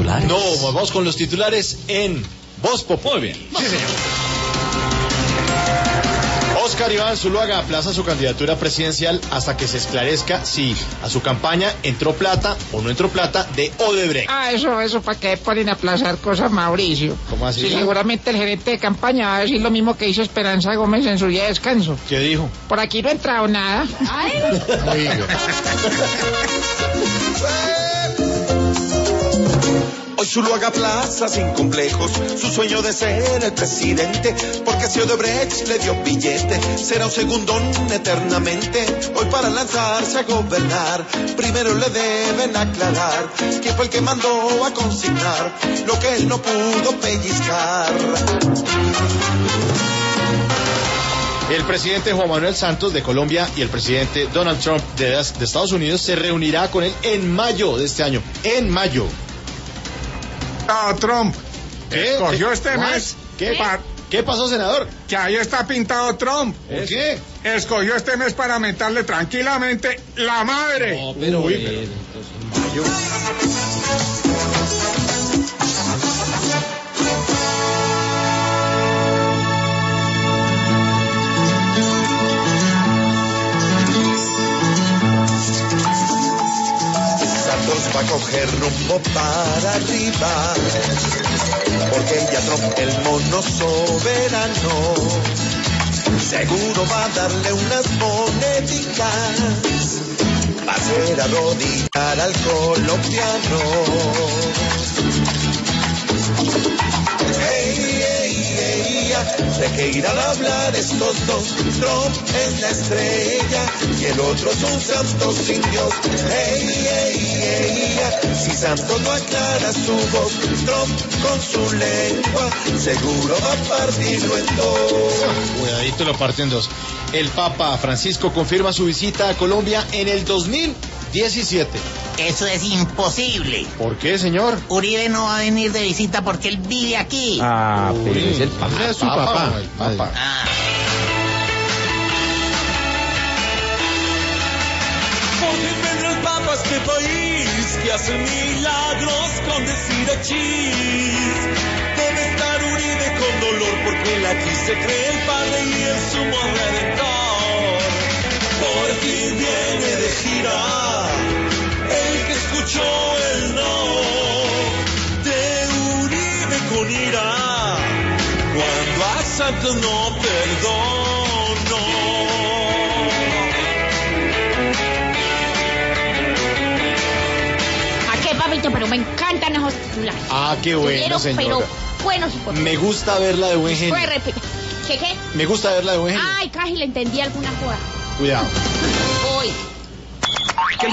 titulares. No, vamos con los titulares en Voz Populi. Muy bien. Sí, señor. Óscar Iván Zuluaga aplaza su candidatura presidencial hasta que se esclarezca si a su campaña entró plata o no entró plata de Odebrecht. Eso, ¿para qué ponen a aplazar cosas, Mauricio? ¿Cómo así? Sí, seguramente el gerente de campaña va a decir lo mismo que hizo Esperanza Gómez en su día de descanso. ¿Qué dijo? Por aquí no ha entrado nada. Oiga. Hoy Zuluaga plaza sin complejos su sueño de ser el presidente, porque si Odebrecht le dio billete, será un segundón eternamente. Hoy para lanzarse a gobernar, primero le deben aclarar quién fue el que mandó a consignar lo que él no pudo pellizcar. El presidente Juan Manuel Santos de Colombia y el presidente Donald Trump de Estados Unidos se reunirá con él en mayo de este año. En mayo. Trump ¿Qué? escogió este mes. ¿Qué pasó, senador? Que ahí está pintado Trump. ¿Por qué? Escogió este mes para mentarle tranquilamente la madre. No, pero, Uy, pero... Mayo. Va a coger rumbo para arriba, porque ya Trump, el mono soberano, seguro va a darle unas moneditas, va a hacer arrodillar al colombiano. ¿De qué irán a hablar estos dos? Trump es la estrella y el otro es un santo sin Dios. Si Santos no aclara su voz, Trump con su lengua seguro va a partirlo en dos. Cuidadito, lo parte en dos. El Papa Francisco confirma su visita a Colombia en el 2017. Eso es imposible. ¿Por qué, señor? Uribe no va a venir de visita porque él vive aquí. Pero es el papá. Es su papá. El Papa. Porque vendrá el Papa a este país que hace milagros con decir achis. Debe estar Uribe con dolor porque él aquí se cree el Padre y el sumo redentor. Por fin viene de gira el que escuchó el no de Uribe con ira cuando a Santos no perdonó. ¿A qué, papito? Pero me encantan esos titulares. Ah, qué bueno, señora. Pero buenos y potentes. Me gusta verla de buen genio. ¿Qué? Me gusta verla de buen genio. Ay, casi le entendí alguna cosa. Cuidado. Hoy.